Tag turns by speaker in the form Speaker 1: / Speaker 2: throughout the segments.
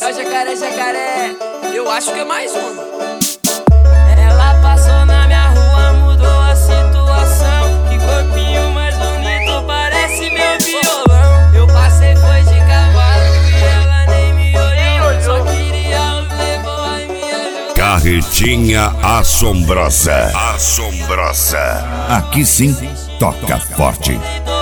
Speaker 1: Ó, jacaré, jacaré, eu acho que é mais uma.
Speaker 2: Ela passou na minha rua, mudou a situação. Que corpinho mais bonito, parece meu violão. Eu passei, foi de cavalo e ela nem me olhou. Só queria os playboy me ajudar.
Speaker 3: Carretinha assombrosa. Assombrosa. Aqui sim, toca forte.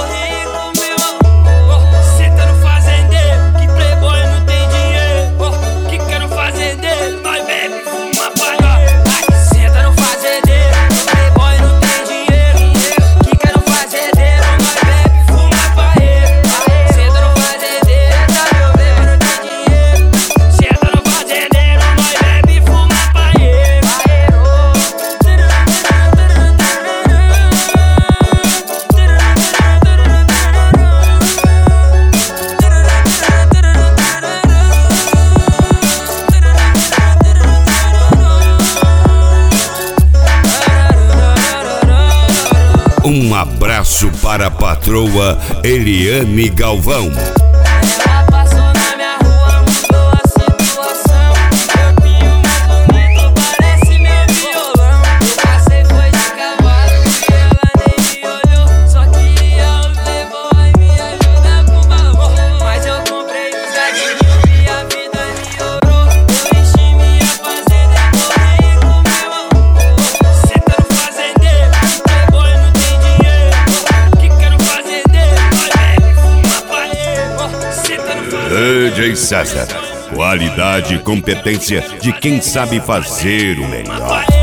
Speaker 3: Um abraço para a patroa Eliane Galvão.
Speaker 2: Ela passou na minha rua, mudou a situação. Corpinho mais bonito, parece meu violão. Eu passei, foi de cavalo e ela nem me olhou. Só queria os playboy me ajudar com balão. Mas eu comprei os gatinhos e a vida melhorou. Eu enchi minha fazenda e tô rico, meu irmão. Cê tá no fazendeiro, playboy não tem dinheiro. Que quero fazendeiro, nós bebe, fuma paeiro. Cê tá no fazendeiro.
Speaker 3: DJ César, qualidade e competência de quem sabe fazer o melhor.